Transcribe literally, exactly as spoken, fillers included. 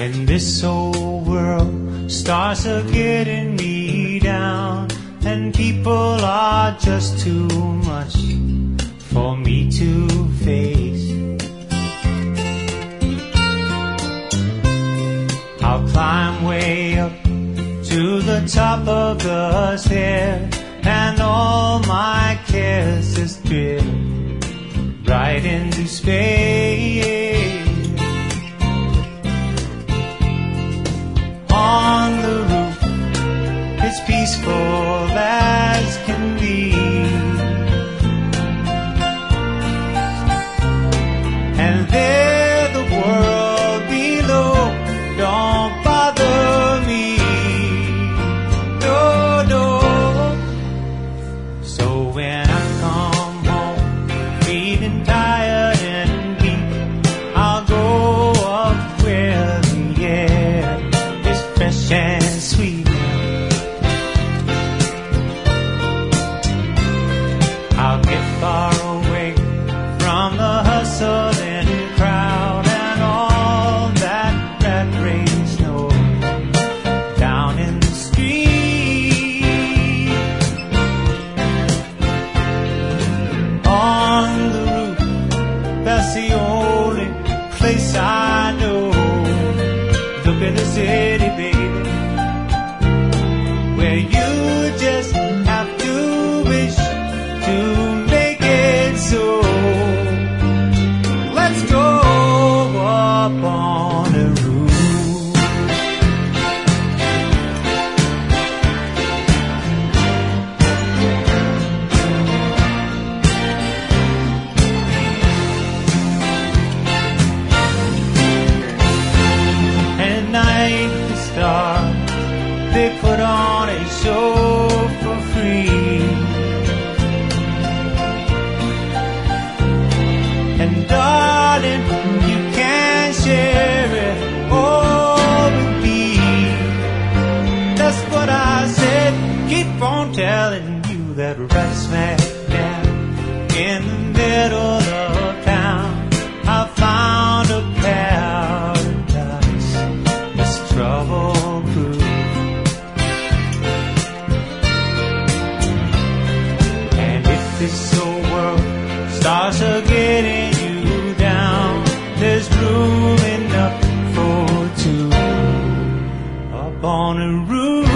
When this whole world starts a getting me down, and people are just too much for me to face, I'll climb way up to the top of the stair, and all my cares just drift right into space. On the roof, it's peaceful as can be, and there the world below don't bother me, no, no. So when I come home feeling tired and weak, I'll go up where the air is fresh and sweet. I'll get far away from the hustle and crowd and all that rat race noise down in the street. On the roof, that's the only place I know. Look at the city, baby, where you just have to wish to make it so. Let's go up on the roof. At night the stars, they put on a show for free, and darling, you can share it all with me. That's what I said. Keep on telling you that right smack down in the middle of town, I found a paradise that's trouble-proof. And if this whole world starts a getting you down, there's room enough for two up on a roof.